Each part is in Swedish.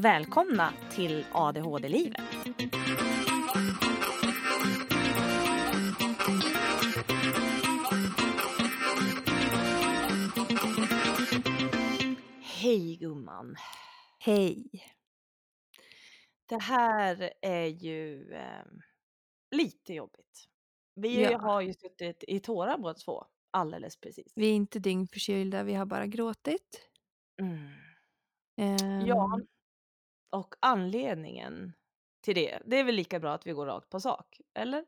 Välkomna till ADHD-livet. Hej gumman. Hej. Det här är ju lite jobbigt. Vi Ja, har ju suttit i tårar båda två alldeles precis. vi är inte dyngförkylda, vi har bara gråtit. Mm. Ja, Ehm, och anledningen till det är väl lika bra att vi går rakt på sak, eller?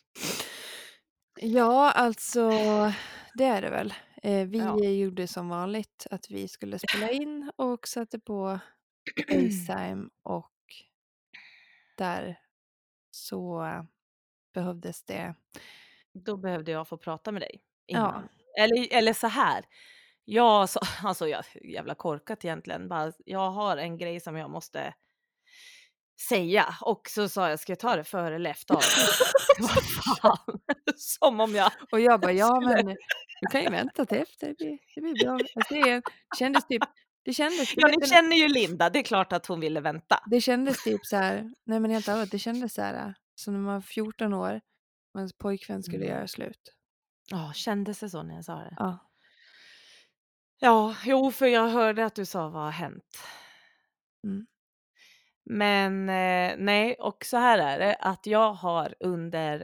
ja, alltså det är det väl. Ja. Vi gjorde som vanligt att vi skulle spela in och satte på Facetime och där så behövdes det. Då behövde jag få prata med dig Ja, innan. Eller så här. Jag sa alltså jävla korkat egentligen. Bara, jag har en grej som jag måste säga och så sa jag: "Ska jag ta det före eller efter avsnittet?" Vad fan, som om jag och jag bara: "Ja, skulle men du kan ju vänta till efter, det blir bra." Alltså det kändes du ja, vet ni den känner ju Linda, det är klart att hon ville vänta. det kändes typ så här, nej men helt allvarligt, det kändes så här som när man var 14 år och ens pojkvän skulle Mm. göra slut. Ja, kändes det så när jag sa det? Ja. Ja, jo, för jag hörde att du sa: "Vad har hänt?" Mm. Men, nej, och så här är det att jag har under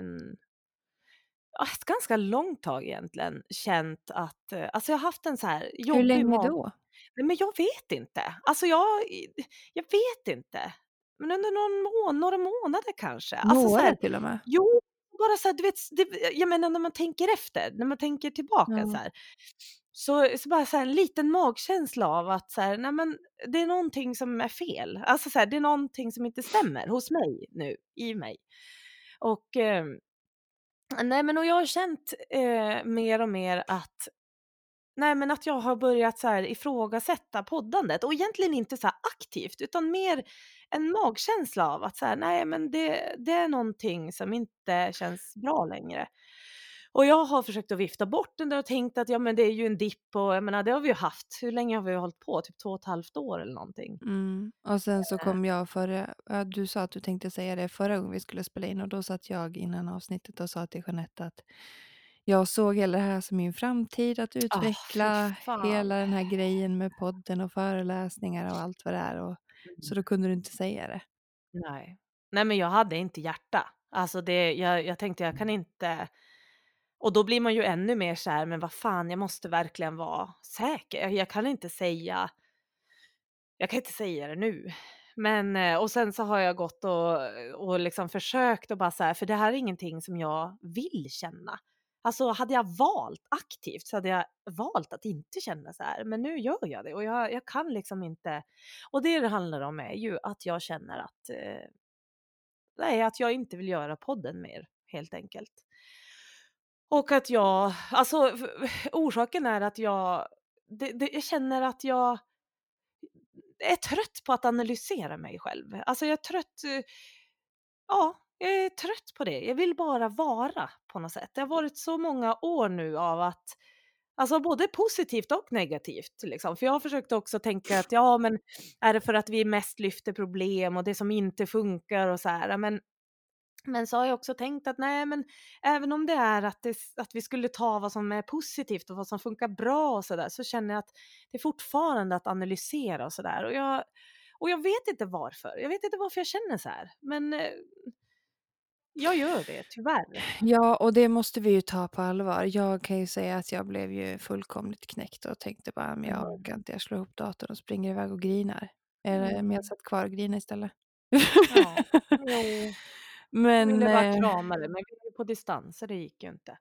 ett ganska långt tag egentligen känt att, alltså jag har haft en så här Hur jobbig länge mag då? nej men jag vet inte. Alltså jag vet inte. Men under några månader kanske. Alltså så Några här, till och med? jo, bara så här, du vet, jag menar när man tänker efter, när man tänker tillbaka så Ja. här, så bara så här en liten magkänsla av att så här, nej men det är någonting som är fel. Alltså så här, det är någonting som inte stämmer hos mig nu, i mig. Och, nej men och jag har känt, mer och mer att nej, men att jag har börjat så här ifrågasätta poddandet och egentligen inte så här aktivt utan mer en magkänsla av att så här, nej men det är någonting som inte känns bra längre. Och jag har försökt att vifta bort den där och tänkt att ja men det är ju en dipp och jag menar det har vi ju haft. Hur länge har vi hållit på? Typ 2,5 år eller någonting. Och sen så kom jag du sa att du tänkte säga det förra gången vi skulle spela in och då satt jag innan avsnittet och sa till Jeanette att jag såg hela det här som min framtid att Fy utveckla fan. hela den här grejen med podden och föreläsningar och allt vad det är och så då kunde du inte säga det. Nej. Nej men jag hade inte hjärta. Alltså det, jag tänkte jag kan inte. Och då blir man ju ännu mer så här, men vad fan, jag måste verkligen vara säker. Jag kan inte säga det nu. Men, och sen så har jag gått och liksom försökt och bara så här, för det här är ingenting som jag vill känna. Alltså hade jag valt aktivt så hade jag valt att inte känna så här, men nu gör jag det och jag kan liksom inte. Och det handlar om är ju att jag känner att, nej, att jag inte vill göra podden mer helt enkelt. Och att jag alltså orsaken är att jag känner att jag är trött på att analysera mig själv. Alltså jag är trött, ja, jag är trött på det. Jag vill bara vara på något sätt. Det har varit så många år nu av att alltså både positivt och negativt liksom. För jag har försökt också tänka att ja, men är det för att vi mest lyfter problem och det som inte funkar och så här, men så har jag också tänkt att nej, men även om det är att vi skulle ta vad som är positivt och vad som funkar bra och så där, så känner jag att det är fortfarande att analysera och så där. Och jag vet inte varför. Jag vet inte varför jag känner så här, men jag gör det tyvärr. Ja, och det måste vi ju ta på allvar. Jag kan ju säga att jag blev ju fullkomligt knäckt och tänkte bara, men jag Mm. orkar inte, jag slår ihop datorn och springer iväg och grinar. Eller, men jag Mm. satt kvar och grinade istället. Ja, jo, jag Men, ville bara krama det, men vi är ju på distans så det gick ju inte.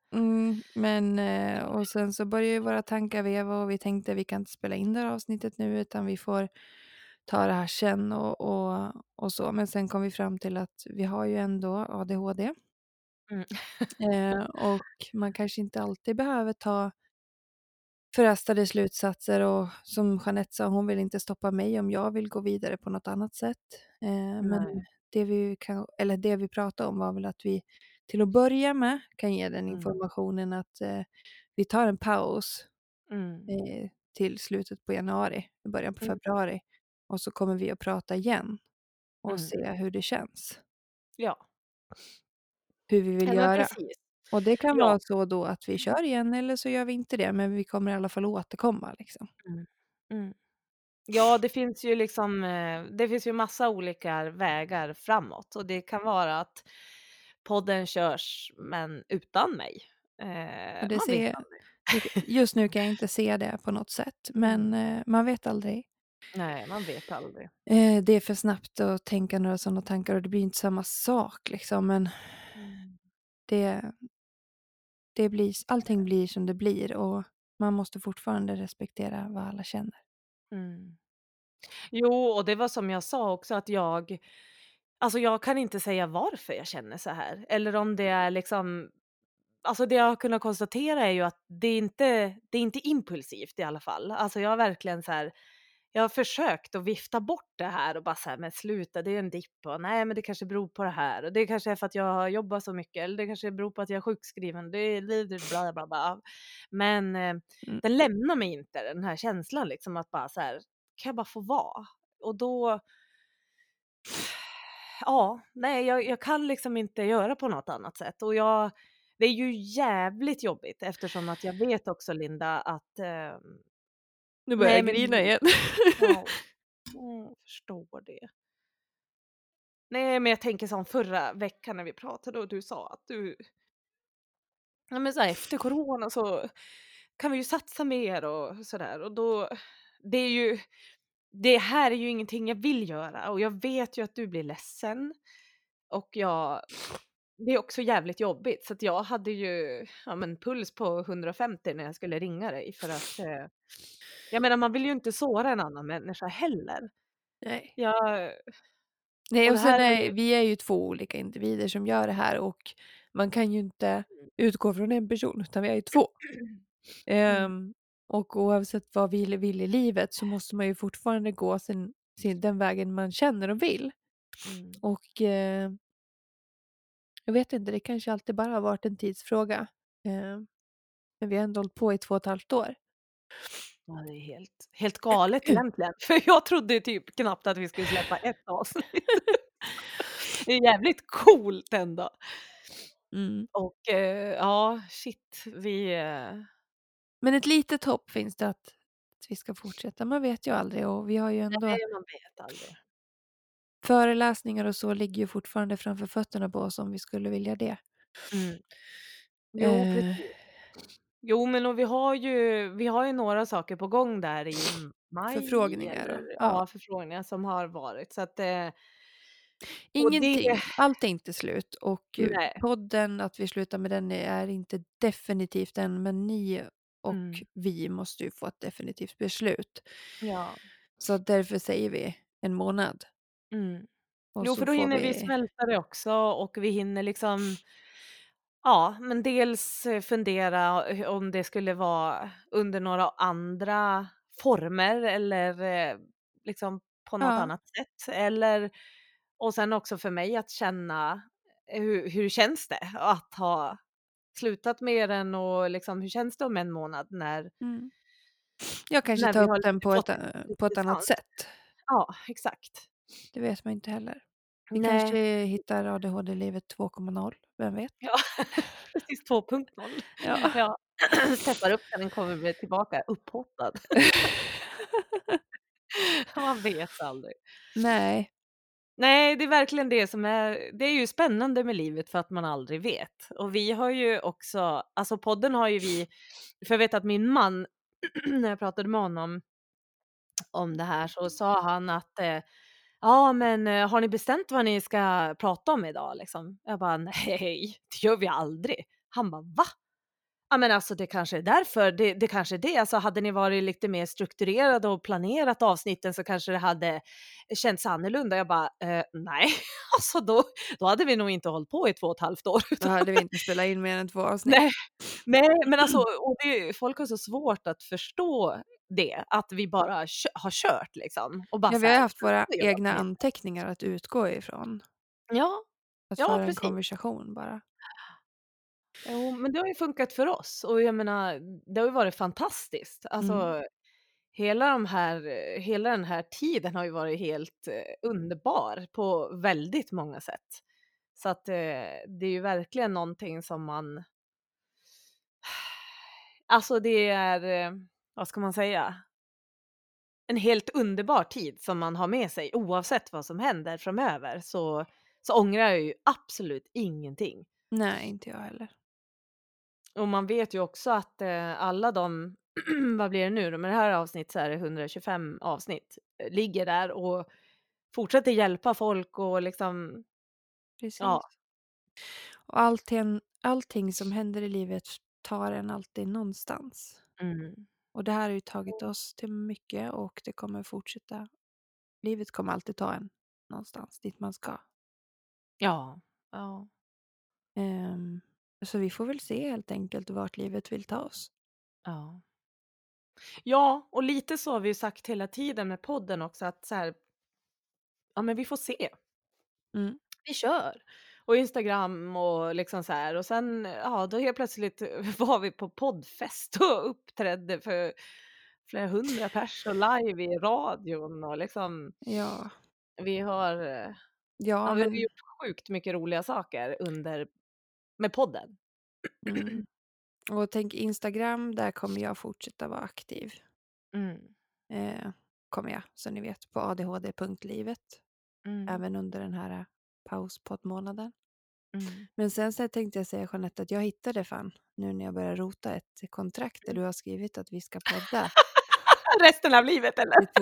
och sen så började ju våra tankar veva och vi tänkte vi kan inte spela in det här avsnittet nu utan vi får ta det här sen och så. Men sen kom vi fram till att vi har ju ändå ADHD. Mm. Och man kanske inte alltid behöver ta förhastade slutsatser och som Jeanette sa, hon vill inte stoppa mig om jag vill gå vidare på något annat sätt. Men Nej. det vi pratade om var väl att vi till att börja med kan ge den Mm. informationen att vi tar en paus Mm. till slutet på januari, i början på Mm. februari. och så kommer vi att prata igen och Mm. se hur det känns. Ja. Hur vi vill Ja, men göra. precis. Och det kan Ja. vara så då att vi kör igen eller så gör vi inte det, men vi kommer i alla fall återkomma liksom. Mm. Mm. Ja, det finns ju liksom, det finns ju massa olika vägar framåt och det kan vara att podden körs, men utan mig. Och det Man vet ser aldrig. det just nu kan jag inte se det på något sätt, Mm. men, man vet aldrig. Nej, man vet aldrig. Det är för snabbt att tänka några sådana tankar och det blir inte samma sak liksom, men Mm. det det blir allting blir som det blir och man måste fortfarande respektera vad alla känner. Mm. Jo, och det var som jag sa också att jag kan inte säga varför jag känner så här eller om det är liksom. Alltså det jag har kunnat konstatera är ju att det är inte impulsivt i alla fall. Alltså jag har verkligen så här, jag har försökt att vifta bort det här och bara så här, men sluta, det är en dipp och nej, men det kanske beror på det här och det kanske är för att jag har jobbat så mycket eller det kanske beror på att jag är sjukskriven. Det är bla bla bla. Men Mm. den lämnar mig inte den här känslan liksom att bara så här, kan jag bara få vara? Och då ja, nej, jag kan liksom inte göra på något annat sätt och det är ju jävligt jobbigt eftersom att jag vet också Linda att, Nu börjar nej jag men grina igen. ja, jag förstår det. Nej, men jag tänker som förra veckan när vi pratade och du sa att ja men så här, efter corona så kan vi ju satsa mer och sådär och då det är ju det här är ju ingenting jag vill göra och jag vet ju att du blir ledsen och det är också jävligt jobbigt så att jag hade ju, ja men puls på 150 när jag skulle ringa dig för att, jag menar man vill ju inte såra en annan människa heller. Nej. Jag Nej, och det och sen här är är ju vi är ju 2 olika individer som gör det här och man kan ju inte utgå från en person utan vi är ju 2. mm, Och oavsett vad vi vill i livet så måste man ju fortfarande gå den vägen man känner och vill. mm. Och, jag vet inte, det kanske alltid bara har varit en tidsfråga. Men vi har ändå hållit på i 2,5 år. Ja, det är helt galet egentligen, för jag trodde typ knappt att vi skulle släppa ett avsnitt. Det är jävligt coolt ändå. Mm. Och, ja shit, Men ett litet hopp finns det att vi ska fortsätta. Man vet ju aldrig och vi har ju ändå nej man vet aldrig. föreläsningar och så ligger ju fortfarande framför fötterna på oss om vi skulle vilja det. Mm. Jo, Eh, precis. Jo, men och vi har ju några saker på gång där i maj Förfrågningar och eller ja. ja, förfrågningar som har varit så att, och det Ingenting, allt är inte slut och nej. podden, att vi slutar med den är inte definitivt än, men ni och Mm. vi måste ju få ett definitivt beslut. Ja. Så därför säger vi en månad Mm. och Jo, för så då får hinner vi vi smälta det också och vi hinner liksom, ja, men dels fundera om det skulle vara under några andra former eller, liksom på något ja, annat sätt eller och sen också för mig att känna hur känns det att ha slutat med den och liksom hur känns det om en månad när mm. Jag kanske när tar vi upp har den lite fått på lite ett annat distans? sätt. Ja, exakt. Det vet man inte heller. Vi kanske Nej. hittar ADHD-livet 2.0, vem vet? Ja, precis 2.0. Ja. Ja, steppar upp när den kommer väl tillbaka upphottad. Man vet aldrig. Nej. Nej, det är verkligen det är ju spännande med livet för att man aldrig vet. Och vi har ju också, alltså podden har ju vi, för jag vet att min man, när jag pratade med honom om det här så sa han att, ja men har ni bestämt vad ni ska prata om idag liksom? Jag bara nej, det gör vi aldrig. Han bara va? Ja, men alltså det kanske är därför. Det kanske är det. Alltså hade ni varit lite mer strukturerade och planerat avsnitten så kanske det hade känts annorlunda. Jag bara, nej, alltså då hade vi nog inte hållit på i 2,5 år. Då hade vi inte spelat in mer än 2 avsnitt. Nej, nej, men alltså och folk har så svårt att förstå det, att vi bara har kört liksom och bara Ja, så vi har här, haft våra så gör vi egna avsnitt. anteckningar att utgå ifrån. Ja, Att ja föra en precis. konversation bara. Jo, men det har ju funkat för oss och jag menar, det har ju varit fantastiskt. Mm. Alltså hela den här tiden har ju varit helt, underbar på väldigt många sätt. Så att, det är ju verkligen någonting som man alltså det är, vad ska man säga? En helt underbar tid som man har med sig oavsett vad som händer framöver så ångrar jag ju absolut ingenting. Nej, inte jag heller. Och man vet ju också att, alla de vad blir det nu då? Med det här avsnittet så är det 125 avsnitt, ligger där och fortsätter hjälpa folk och liksom Precis. ja. Och allting som händer i livet tar en alltid någonstans. Mm. Och det här har ju tagit oss till mycket och det kommer fortsätta. Livet kommer alltid ta en någonstans dit man ska. Ja. Ja. Ehm, så vi får väl se helt enkelt vart livet vill ta oss. Ja. Ja, och lite så har vi ju sagt hela tiden med podden också att så här, ja men vi får se. Mm. Vi kör. Och Instagram och liksom så här och sen, ja då helt plötsligt var vi på poddfest och uppträdde för flera hundra pers och live i radion och liksom Ja, vi har, ja ja vi har men gjort sjukt mycket roliga saker med podden. mm. Och tänk Instagram, där kommer jag fortsätta vara aktiv. Mm, Kommer jag, så ni vet, på adhd.livet. mm, Även under den här pauspoddmånaden. mm. Men sen så tänkte jag säga Jeanette att jag hittade fan nu när jag börjar rota ett kontrakt där du har skrivit att vi ska podda Resten av livet eller? till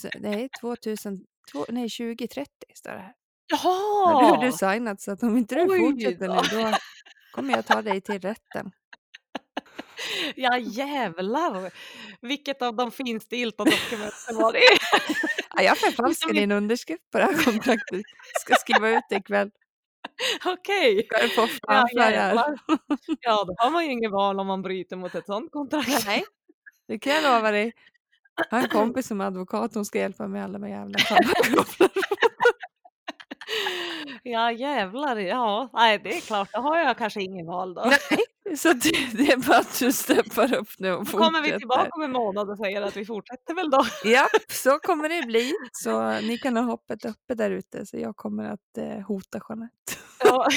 2030 står det här. Då har du Jaha! signat så att om inte du Oj fortsätter då! nu då kommer jag ta dig till rätten. Ja jävlar! Vilket av de finstilta dokumenten var det? Ja, jag Som förfalskar vi din underskrift på det här kontraktet. Ska skriva ut det ikväll. okej. Ska du få Ja framföra här. jävlar. Ja, då har man ju inget val om man bryter mot ett sånt kontrakt. Nej, det kan jag lova dig. Jag har en kompis som är advokat, hon ska hjälpa mig alla med jävla paragrafer. Ja jävlar, ja. Nej, det är klart, då har jag kanske ingen val då. Nej, så det är bara att du steppar upp nu och Då kommer vi fortsätter. tillbaka om en månad och säger att vi fortsätter väl då. Japp, så kommer det bli. Så ni kan ha hoppet uppe där ute, så jag kommer att hota Jeanette. Ja.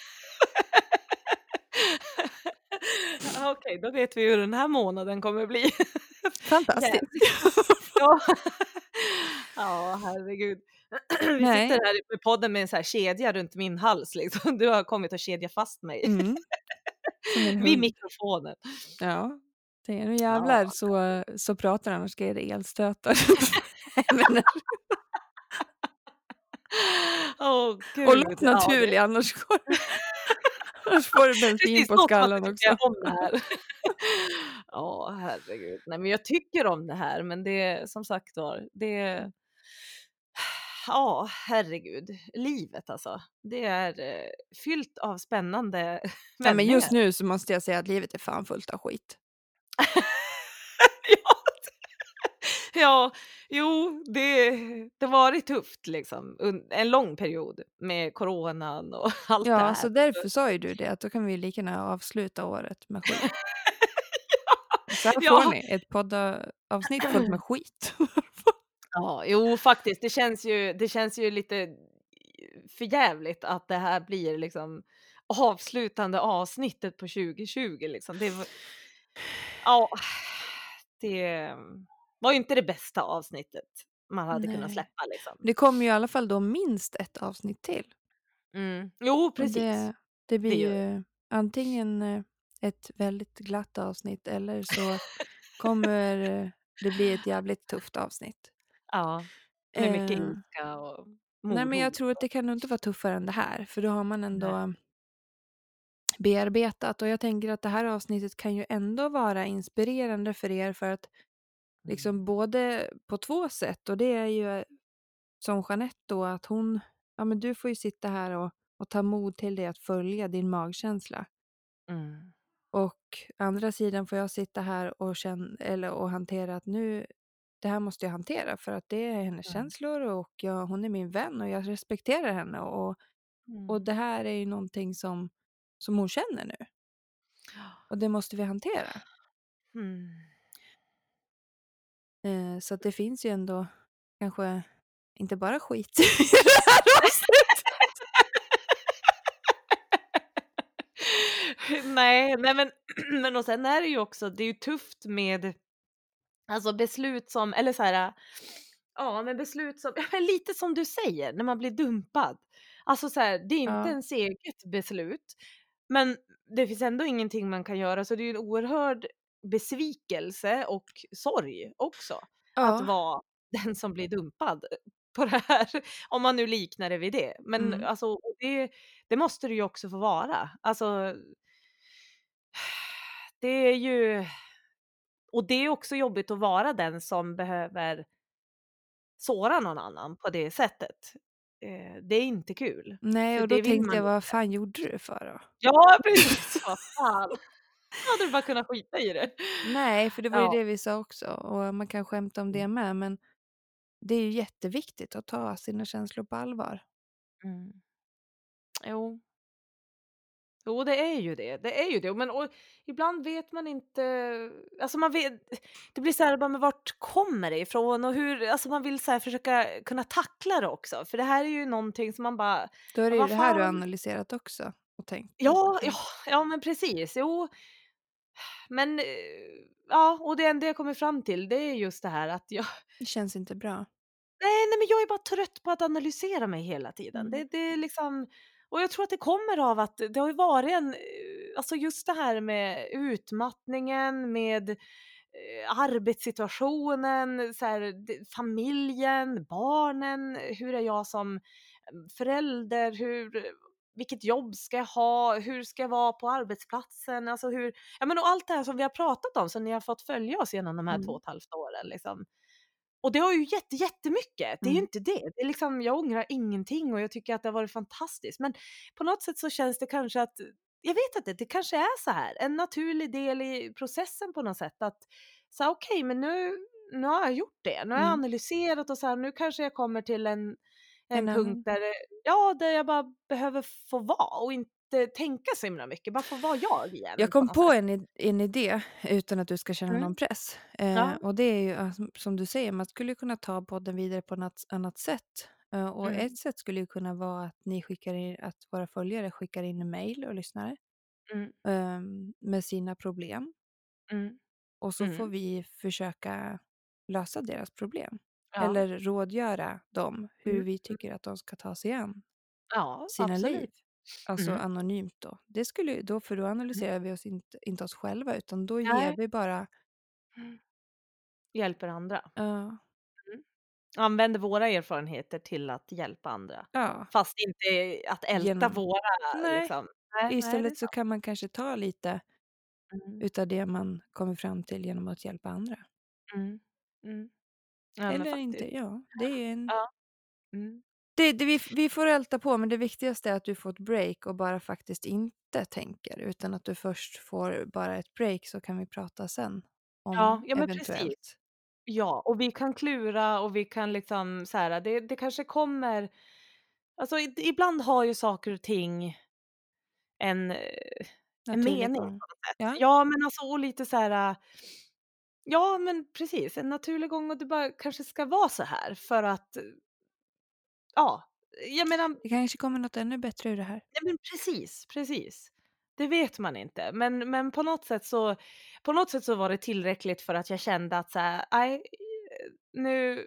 Ja, okej, då vet vi hur den här månaden kommer bli. Fantastiskt. Jävligt. Ja. Ja, herregud. Vi sitter Nej. här med podden med en så här kedja runt min hals liksom. Du har kommit och kedjat fast mig Mm, som en vid hund. mikrofonen. Ja, det är nu Ja. jävlar så pratar annars ska jag ge dig elstötar. Även när- Åh och gud, låt ja det naturlig, annars får du bensin precis på så som att du skallen tycker också. om det här. Ja, herregud. Nej, men jag tycker om det här, men det som sagt var, det ja, herregud. Livet alltså. Det är, fyllt av spännande Nej, men vändningar. just nu så måste jag säga att livet är fan fullt av skit. Ja, ja, jo, det har varit tufft liksom en lång period med coronan och allt det Ja, här. så därför sa ju du det, att då kan vi lika gärna avsluta året med skit. Så här får Ja. ni ett poddavsnitt fullt med skit. Ja, jo faktiskt. Det känns ju lite förjävligt att det här blir liksom avslutande avsnittet på 2020 liksom. Ja, det var ju inte det bästa avsnittet man hade kunnat Nej. släppa liksom. Det kommer ju i alla fall då minst ett avsnitt till. Mm. Jo, Och precis. det blir Det gör det. ju antingen ett väldigt glatt avsnitt eller så kommer det bli ett jävligt tufft avsnitt. Ja, med mycket Eh, ilska och nej, men jag mordhot. tror att det kan nog inte vara tuffare än det här, för då har man Nej. ändå bearbetat. Och jag tänker att det här avsnittet kan ju ändå vara inspirerande för er för att liksom Mm. både på två sätt, och det är ju som Jeanette då att hon, ja men du får ju sitta här och ta mod till dig att följa din magkänsla. Mm. Och andra sidan får jag sitta här och och hantera att nu, det här måste jag hantera för att det är hennes Mm. känslor och hon är min vän och jag respekterar henne och Mm. det här är ju någonting som hon känner nu och det måste vi hantera. Mm. Så att det finns ju ändå kanske inte bara skit i det här avsnittet. Nej men men och sen är det ju också, det är ju tufft med alltså beslut som eller så här, ja men beslut som ja, men lite som du säger när man blir dumpad. Alltså så här, det är inte Ja, ens eget beslut, men det finns ändå ingenting man kan göra så det är ju en oerhörd besvikelse och sorg också att ja, vara den som blir dumpad på det här, om man nu liknar det vid det. Men mm. alltså och det måste det ju också få vara. Alltså det är ju och det är också jobbigt att vara den som behöver såra någon annan på det sättet. Det är inte kul, Nej, för och då det vill tänkte man jag, ju. vad fan gjorde du för då? Ja, precis. Vad fan. Hade du bara kunnat skita i det. Nej, för det var ju Ja. det vi sa också och man kan skämta om Mm. det med, men det är ju jätteviktigt att ta sina känslor på allvar. Mm. Jo. Jo, det är ju det. Det är ju det. Men och ibland vet man inte, alltså man vet, det blir så här bara, men vart kommer det ifrån och hur, alltså man vill så här försöka kunna tackla det också. För det här är ju någonting som man bara, Då är det ja, ju vad det här du har fan. analyserat också och tänkt på. Ja, ja, Mm. ja men precis. Jo, men ja, och det enda jag kommer fram till det är just det här att jag Det känns inte bra. nej men jag är bara trött på att analysera mig hela tiden. Mm. Det är liksom och jag tror att det kommer av att det har ju varit en alltså just det här med utmattningen, med arbetssituationen, så här, familjen, barnen, hur är jag som förälder, vilket jobb ska jag ha, hur ska jag vara på arbetsplatsen, alltså hur, ja men och allt det här som vi har pratat om som ni har fått följa oss genom de här Mm. 2,5 åren liksom. Och det har ju jättemycket, det är ju Mm. inte det. Det är liksom, jag ångrar ingenting och jag tycker att det har varit fantastiskt. Men på något sätt så känns det kanske att, jag vet inte, det kanske är så här, en naturlig del i processen på något sätt att så här, okej, men nu har jag gjort det. Nu har jag Mm. analyserat och så här, nu kanske jag kommer till en En punkt annan. där ja, där jag bara behöver få vara och inte tänka så himla mycket, bara få vara jag Jag igen på kom något på sätt. en idé utan att du ska känna Mm. någon press. Ja. Och det är ju som du säger, man skulle kunna ta podden vidare på något annat sätt. Och ett Mm. sätt skulle ju kunna vara att ni skickar in, att våra följare skickar in en mejl och lyssnar Mm. med sina problem. Mm. Och så får Mm. vi försöka lösa deras problem. Ja. Eller rådgöra dem hur Mm. vi tycker att de ska ta sig an Ja, sina liv. absolut. Alltså Mm. anonymt då. Det skulle ju då, för då Mm. analyserar vi oss inte oss själva, utan då ger Nej. vi bara Mm. Hjälper andra. ja, Mm. Använder våra erfarenheter till att hjälpa andra. ja, Fast inte att älta genom våra nej, liksom. Nej, det är istället så sant. kan man kanske ta lite Mm. utav det man kommer fram till genom att hjälpa andra. Mm. Mm. Ja, men Eller faktiskt. inte, ja, det är en Ja. Mm. det vi får älta på, men det viktigaste är att du får ett break och bara faktiskt inte tänker, utan att du först får bara ett break så kan vi prata sen Ja, om ja men precis. eventuellt. Ja, och vi kan klura och vi kan liksom så här, det kanske kommer alltså ibland har ju saker och ting en en Naturlig mening gång. på något sätt. Ja, Ja, men alltså och lite så här ja, men precis. En naturlig gång och det bara kanske ska vara så här för att ja, jag menar det kanske kommer något ännu bättre ur det här. nej men precis, precis. Det vet man inte. Men på något sätt så var det tillräckligt för att jag kände att så här, nej, nu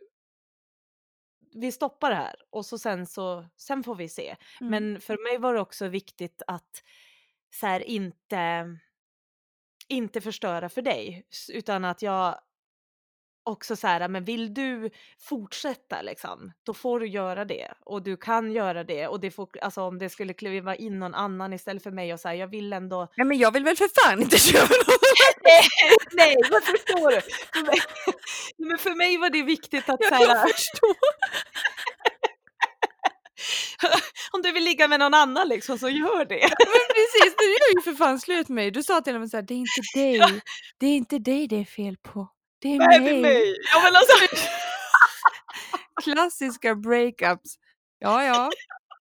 vi stoppar det här och så sen får vi se. Mm. Men för mig var det också viktigt att så här inte förstöra för dig, utan att jag också så här, men vill du fortsätta liksom, då får du göra det och du kan göra det och det får, alltså om det skulle kliva in någon annan istället för mig och säga jag vill ändå Ja, men jag vill väl för fan inte köra någon nej, nej, men förstår du? För mig, men för mig var det viktigt att så jag här, förstår. om du vill ligga med någon annan liksom så gör det. Ja, men precis, du gör ju för fan slut med mig. Du sa till och med såhär, det är inte dig. Det är inte dig det är fel på. Det är Nej, det är mig. mig. Ja men alltså Klassiska breakups. Ja, ja.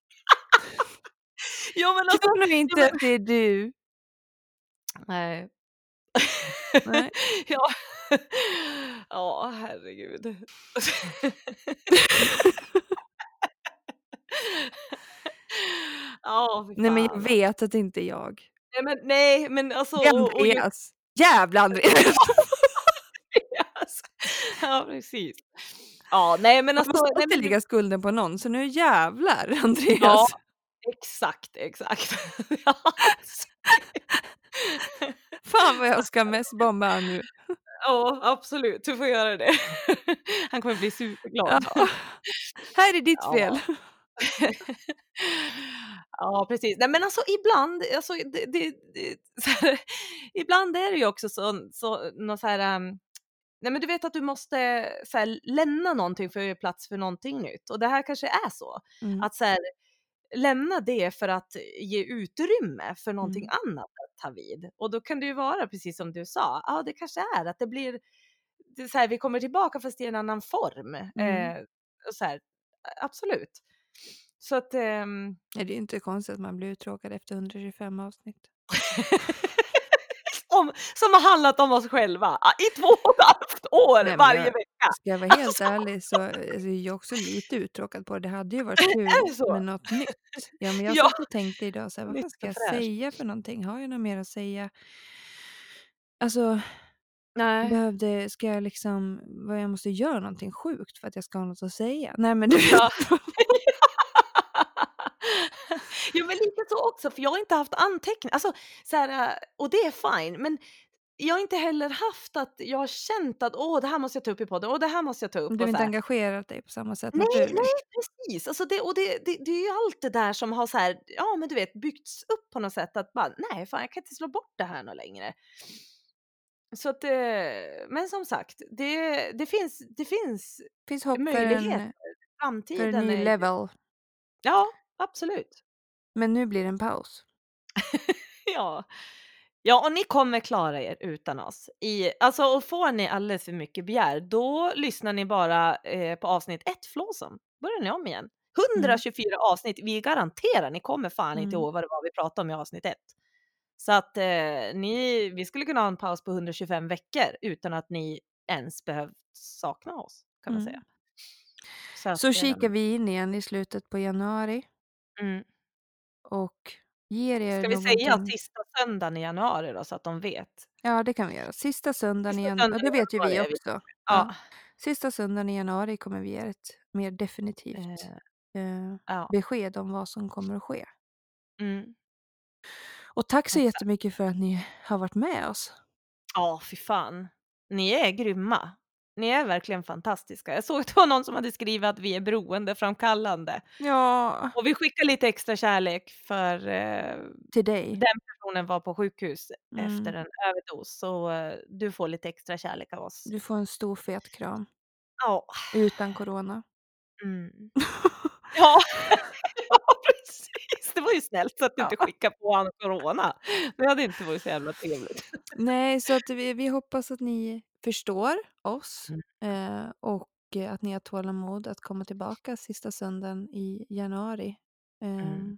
ja men alltså, Tror nog ja, inte men, att det är du. nej. Nej. Ja. Ja, herregud. Ja, fy Nej, men jag fan alltså. vet att det inte är jag. Nej, men alltså Det är och jag Andreas. Jävla Andreas! alltså, ja, precis. Ja, nej men Man alltså, måste nej alltid men du lägga skulden på någon, så nu jävlar ja, Andreas. exakt, exakt. Ja, alltså. Fan vad jag ska mest bomba han nu. Ja, absolut, du får göra det. Han kommer bli Ja. superglad. Här är ditt fel. Ja. Ja, precis. Nej, men alltså ibland, alltså det så här, ibland är det ju också så nå så här, nej men du vet att du måste så här, lämna någonting för att göra plats för någonting nytt. Och det här kanske är så. Mm, Att så här, lämna det för att ge utrymme för någonting mm, annat att ta vid. Och då kan det ju vara precis som du sa, ja det kanske är att det blir det är så här, vi kommer tillbaka fast i en annan form. mm. Och så här, absolut. Så att Nej, det är inte konstigt att man blir uttråkad efter 125 avsnitt. som har handlat om oss själva i 2,5 år Nej, men varje jag vecka. ska jag vara Alltså, helt ärlig så är jag också lite uttråkad på det. Det hade ju varit är kul det så? med något nytt. Ja, men jag Ja, satt och tänkte idag så här, vad fan nytt ska och jag fräscht. säga för någonting? Har jag något mer att säga? Alltså, Nej. ska jag liksom, vad jag måste göra någonting sjukt för att jag ska ha något att säga? Nej, men du vet. Ja. Jo, men lite så också, för jag har inte haft anteckningar. Alltså, så här, och det är fine, men jag har inte heller haft att jag har känt att åh, det här måste jag ta upp i podden och det här måste jag ta upp Du har och så inte här. engagerat dig på samma sätt Nej, nej, naturligt. precis. Alltså det är ju allt det där som har så här, ja men du vet, byggts upp på något sätt att bara, nej fan jag kan inte slå bort det här något längre. Så att, men som sagt, det finns Finns hopp möjligheter. för en Framtiden ny är ju level, ja, absolut. men nu blir det en paus. Ja. Ja, och ni kommer klara er utan oss. Alltså, och får ni alldeles för mycket begär, då lyssnar ni bara på avsnitt 1, flåsen. Börjar ni om igen. Mm, 124 avsnitt, vi garanterar, ni kommer fan inte mm, ihåg vad det var vi pratade om i avsnitt 1. Så att vi skulle kunna ha en paus på 125 veckor utan att ni ens behövt sakna oss, kan man säga. mm. Så Så att, kikar vi in igen i slutet på januari mm. och ger er Ska vi säga någonting. sista söndagen i januari då, så att de vet? Ja, det kan vi göra. Sista söndagen Sista igen. Ja, söndagen det i vet ju januari vi är vi också. Ja. ja. Sista söndagen i januari kommer vi ge ett mer definitivt Eh, ja. besked om vad som kommer att ske. Mm. Och tack så Exakt. jättemycket för att ni har varit med oss. Ja, fy fan. Ni är grymma. Ni är verkligen fantastiska. Jag såg att det var någon som hade skrivit att vi är beroendeframkallande. Ja, Och vi skickar lite extra kärlek för till dig. den personen var på sjukhus efter Mm. en överdos. Så du får lite extra kärlek av oss. Du får en stor fet kram. Ja. Utan corona. Mm. Ja. Ja, precis. Det var ju snällt så att du Ja. inte skickade på honom corona. Det hade inte varit så jävla trevligt. Nej, så att vi hoppas att ni förstår oss Mm. och att ni har tålamod att komma tillbaka sista söndagen i januari. Mm.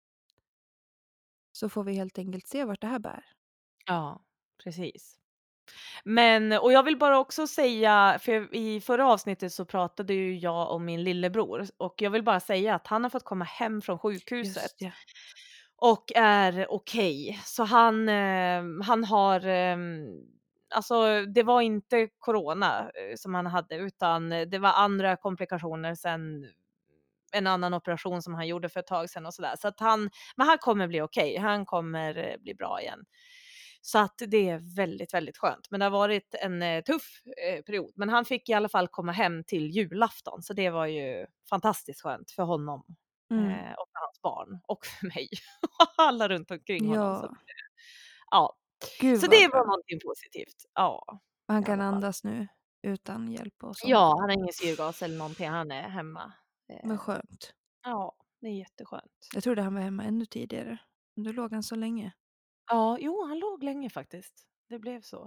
Så får vi helt enkelt se vart det här bär. Ja, precis. Men och jag vill bara också säga, för i förra avsnittet så pratade ju jag om min lillebror och jag vill bara säga att han har fått komma hem från sjukhuset Just det. och är okej. Så han har, alltså det var inte corona som han hade utan det var andra komplikationer sen en annan operation som han gjorde för ett tag sedan och sådär. Så att men han kommer bli okej. Han kommer bli bra igen. Så att det är väldigt, väldigt skönt. Men det har varit en tuff period. Men han fick i alla fall komma hem till julafton. Så det var ju fantastiskt skönt för honom Mm. och för hans barn och för mig. Alla runt omkring honom. Så, Ja, ja. gud Så vad det bra. var någonting positivt. Ja, Han i kan alla fall. andas nu utan hjälp och sånt. Ja, han har ingen syrgas eller någonting. Han är hemma. Vad skönt. Ja, det är jätteskönt. Jag trodde han var hemma ännu tidigare. Men då låg han så länge. Ja, jo, han låg länge faktiskt. Det blev så.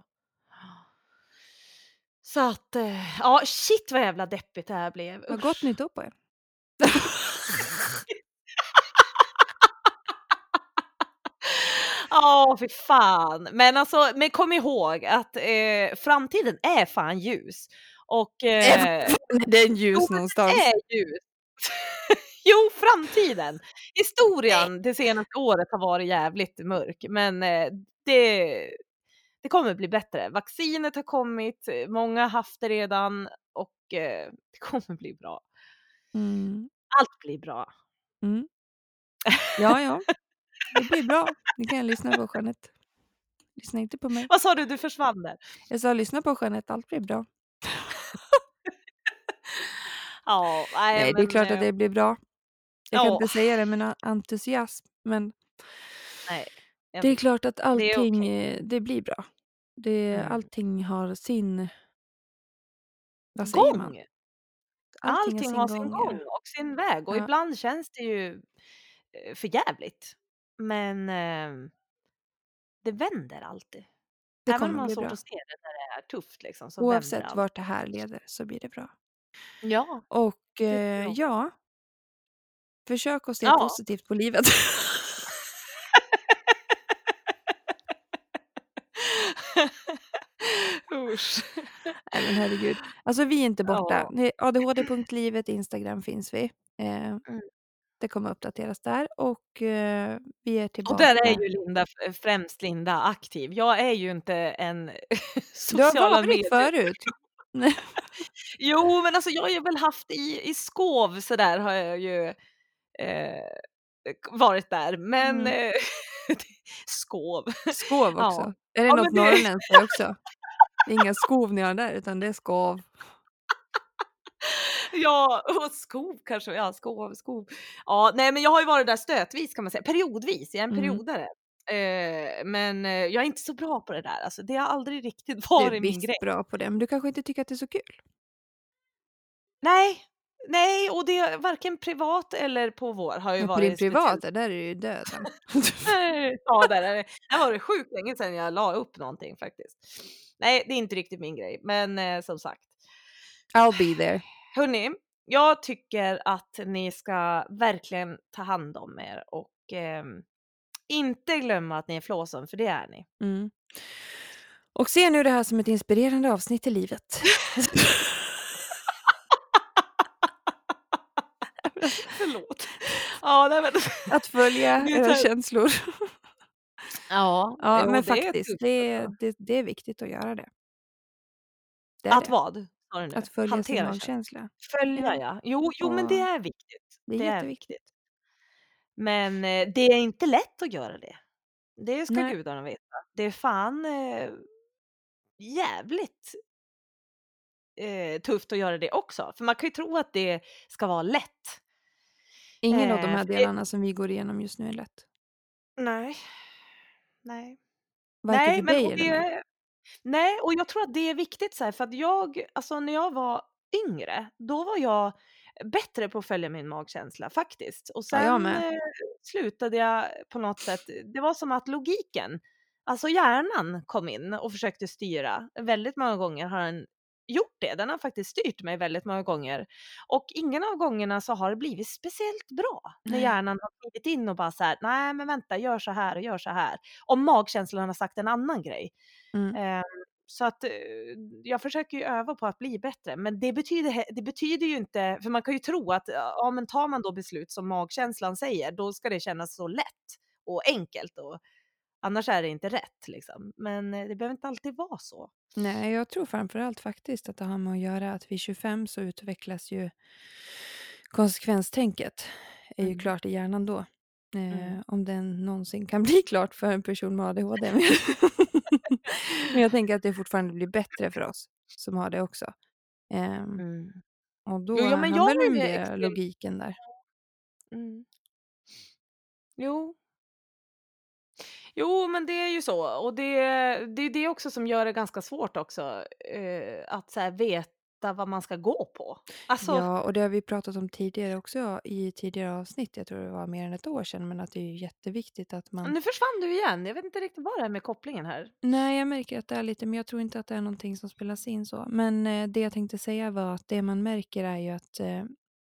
Så att, ja shit vad jävla deppigt det här blev. Vad gott Usch. nytt år på er. Fy fan. Men alltså, men kom ihåg att, framtiden är fan ljus och, Var fan är den jo ljus men den någonstans? är ljus. Jo, framtiden. Nej. Historien det senaste året har varit jävligt mörk, men, det det kommer bli bättre. Vaccinet har kommit, många har haft det redan och, det kommer bli bra. Mm. Allt blir bra. Mm. Ja, ja, det blir bra. Ni kan lyssna på Jeanette. Lyssna inte på mig. Vad sa du? Du försvann där. Jag sa lyssna på Jeanette, allt blir bra. Ja, nej Nej, det är men, klart att det blir bra. Jag kan ja, inte säga det med entusiasm, men nej, det är klart att det är allting, okej. det blir bra. Mm. Allting har sin, vad säger man? Gång! Allting har Allting sin har sin gång, ja. gång och sin väg och Ja, ibland känns det ju, för jävligt. Men, det vänder alltid. det Även om kommer man har bli svårt bra. att se det när det är tufft liksom, så vänder Oavsett allt. vart det här leder så blir det bra. Ja, Och, det tror jag också. ja, försök att se Ja. positivt på livet. Usch. Nej men herregud. Alltså vi är inte borta. Ja. ADHD.livet, Instagram finns vi. Eh, Mm. Det kommer uppdateras där och vi är Och där är tillbaka. ju Linda främst Linda aktiv. Jag är ju inte en Du har sociala varit medier. förut. Nej. Jo, men alltså jag har ju väl haft i skov så där har jag ju, eh, varit där, men, Mm. skov. Skov Ja. också. Är det Ja, något men det norrländskt det också? Det är inga skov ni har där utan det är skov. ja, och skov kanske, ja, skov. Ja, nej, men jag har ju varit där stötvis kan man säga, periodvis, jag är en Mm. periodare. Men, jag är inte så bra på det där, alltså det har aldrig riktigt Du är varit min grej. visst bra på det, men du kanske inte tycker att det är så kul? Nej, nej, och det är varken privat eller på vår har ju Men på din varit speciellt. privata, där är det ju döden. Ja, där var det sjukt länge sedan jag la upp någonting faktiskt. Nej, det är inte riktigt min grej, men, som sagt. I'll be there. Hörni, jag tycker att ni ska verkligen ta hand om er och, inte glömma att ni är flåsen, för det är ni. Mm. Och se nu det här som ett inspirerande avsnitt i livet. Förlåt. Ja, nej men Att följa det är så era här, känslor. ja, Ja, jo men det är faktiskt, tufft alltså. det är viktigt att göra det. Det är Att det. vad sa du nu? Att följa sin Hantera känslor? magkänsla. Följa Ja, ja. Jo men det och är viktigt. det är Det är jätteviktigt. viktigt. Men, det är inte lätt att göra det. Det ska Nej, gudarna veta. Det är fan, jävligt, tufft att göra det också. För man kan ju tro att det ska vara lätt. ingen av de här För det delarna som vi går igenom just nu är lätt. nej, nej. Varken Nej, för men dig och eller mig. det nej, och jag tror att det är viktigt så här, för att jag alltså när jag var yngre, då var jag bättre på att följa min magkänsla faktiskt. Och Ja, jag sen, med. slutade jag på något sätt det var som att logiken, alltså hjärnan kom in och försökte styra. Väldigt många gånger har den gjort det. Den har faktiskt styrt mig väldigt många gånger. Och ingen av gångerna så har det blivit speciellt bra. När Nej. hjärnan har klivit in och bara så här: "Nej men vänta, gör så här och gör så här." Om magkänslan har sagt en annan grej. Mm. Ehm, så att, jag försöker ju öva på att bli bättre, men det betyder ju inte för man kan ju tro att, ja men tar man då beslut som magkänslan säger, då ska det kännas så lätt och enkelt och annars är det inte rätt liksom. Men, det behöver inte alltid vara så. Nej, jag tror framför allt faktiskt att det har med att göra att vid 25 så utvecklas ju konsekvenstänket är ju Mm, klart i hjärnan då. mm, Om den någonsin kan bli klart för en person med ADHD. Men jag tänker att det fortfarande blir bättre för oss som har det också. Ehm, mm. och Jo, då ja men handlar jag det är om ju det, extremt logiken där. mm. Jo. Jo, men det är ju så och det är det också som gör det ganska svårt också, att så här veta vad man ska gå på. Alltså, Ja, och det har vi pratat om tidigare också i tidigare avsnitt. Jag tror det var mer än ett år sedan, men att det är ju jätteviktigt att man. nu försvann du igen. Jag vet inte riktigt vad det är med kopplingen här. Nej, jag märker att det är lite, men jag tror inte att det är någonting som spelas in så. Men det jag tänkte säga var att det man märker är ju att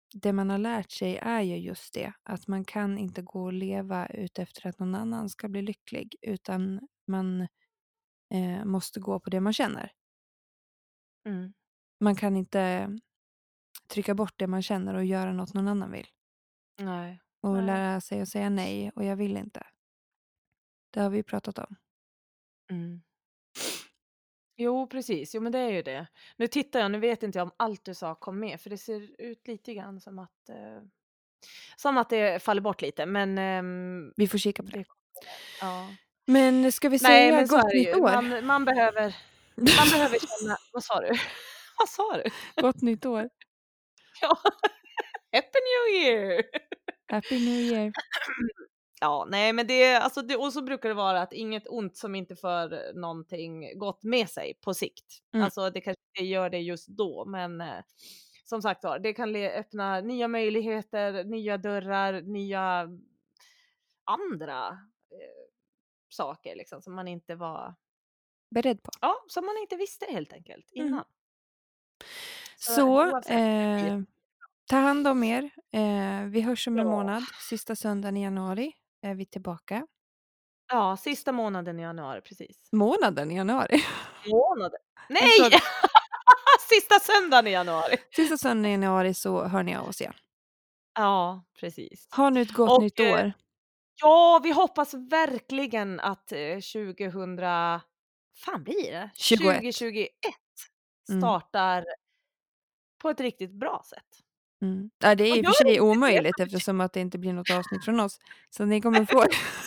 det man har lärt sig är ju just det. Att man kan inte gå och leva ut efter att någon annan ska bli lycklig. Utan man måste gå på det man känner. Mm. Man kan inte trycka bort det man känner och göra något någon annan vill. Nej. Och Nej. lära sig att säga nej och jag vill inte. Det har vi pratat om. Mm. Jo, precis. Jo, men det är ju det. Nu tittar jag, nu vet inte jag om allt du sa kom med, för det ser ut lite grann som att det faller bort lite, men Vi får kika på det. det ja. Men ska vi Nej, säga men så är gott det nytt ju. år? Man behöver känna vad sa du? Vad sa du? Gott nytt år. Ja. Happy New Year! Happy New Year. Ja, nej, men det alltså det och så brukar det vara att inget ont som inte för någonting gott med sig på sikt. Mm. Alltså det kanske inte gör det just då, men som sagt var, det kan öppna nya möjligheter, nya dörrar, nya andra saker liksom som man inte var Beredd på. ja, som man inte visste helt enkelt innan. Mm. Så Så oavsett ta hand om er. Vi hörs om en Ja. månad. Sista söndagen i januari är vi tillbaka. Ja, sista månaden i januari, precis. Månaden i januari. Månaden? Jag Nej! sa- Sista söndagen i januari. Sista söndagen i januari så hör ni av oss igen. Ja, precis. Ha nu ett gott Och, nytt år. Ja, vi hoppas verkligen att 2000 fan blir det? 21. 2021 Mm. startar på ett riktigt bra sätt. Mm. Ja, det är i och för gör sig inte det omöjligt så eftersom att det inte blir något avsnitt från oss. Så ni kommer få...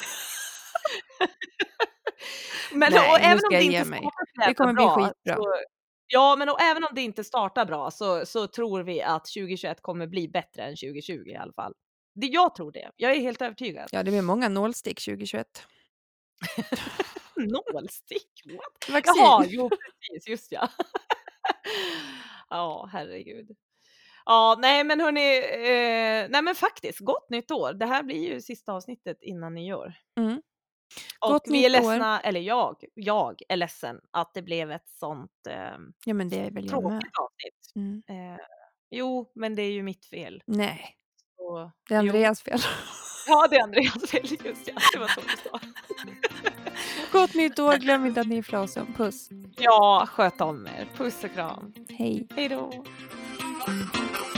Men Nej, och nu även ska om jag det ge inte mig. startar så Det jävla kommer bli bra, skitbra. så ja, men och även om det inte startar bra så tror vi att 2021 kommer bli bättre än 2020 i alla fall. Jag tror det. Jag är helt övertygad. Ja, det blir många nålstick 2021. Nålstick? What? Vaccin. Jaha, jo precis, just ja. Ja, herregud. Ja, nej men hörni, nej men faktiskt, gott nytt år. Det här blir ju sista avsnittet innan nyår. Mm. Och Gott vi är nytt år. ledsna, eller jag är ledsen att det blev ett sånt Ja, men det är väl jag med. tråkigt avsnitt. Mm. Jo, men det är ju mitt fel. Nej, Så, det är Andreas fel. Ja, det är Andreas fel, just ja. Det var så du sa. Gott nytt år, glöm inte att ni är flasen. Puss. Ja, sköt om er. Puss och kram. Hej. Hej då.